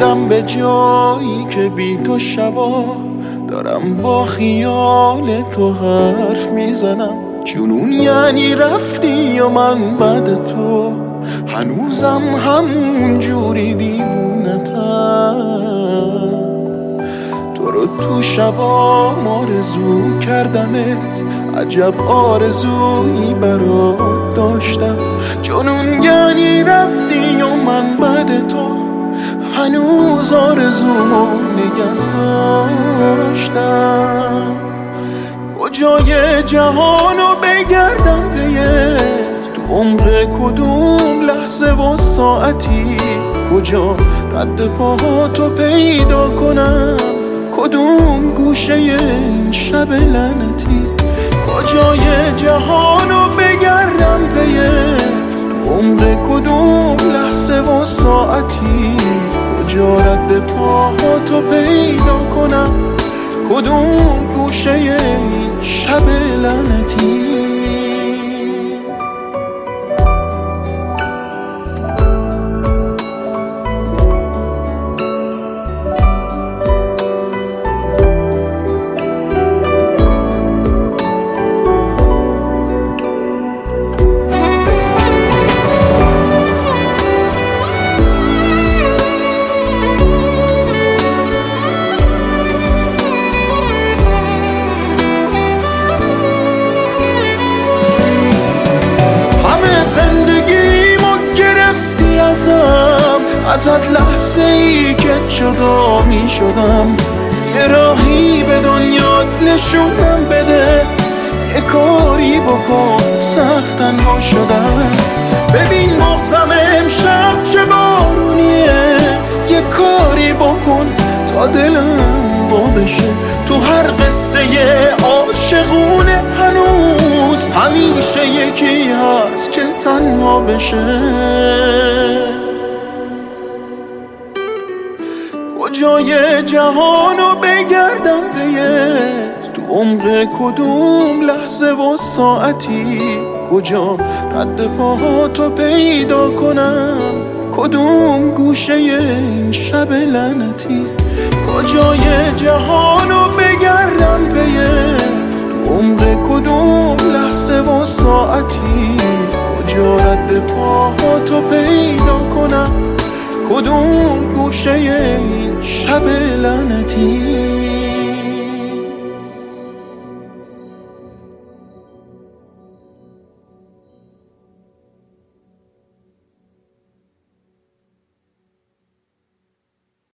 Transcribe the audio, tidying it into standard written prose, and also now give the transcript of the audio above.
موندم به جایی که بی تو شبا دارم با خیال تو حرف میزنم. جنون یعنی رفتی و من بعد تو هنوزم همون جوری دیوونتم. تو رو تو شبا آرزو کردمت، عجب آرزویی برات داشتم. جنون یعنی رفتی و من بعد تو هنوز آرزومو نگه داشتم. کجای جهانو بگردم پیت، تو عمر کدوم لحظه و ساعتی، کجا رد پاهاتو پیدا کنم، کدوم گوشه این شب لعنتی. کجای جهانو بگردم پیت، تو عمر کدوم لحظه و ساعتی، کجا رد پاهاتو پیدا کنم، کدوم گوشه این شب لعنتی. ازت لحظه ای که جدا می شدم، یه راهی به دنیات نشونم بده، یه کاری بکن سخت تنها شدم. ببین مغزم امشب چه بارونیه، یه کاری بکن تا دلم وا بشه. تو هر قصه عاشقونه هنوز همیشه یکی هست که تنها بشه. کجای جهانو بگردم پیت، تو عمر کدوم لحظه و ساعتی، کجا رد پاهاتو پیدا کنم، کدوم گوشه این شب لعنتی. کجای جهانو بگردم پیت، تو عمر کدوم لحظه و ساعتی، کجا رد پاهاتو پیدا کنم، کدوم گوشه این شب لعنتی.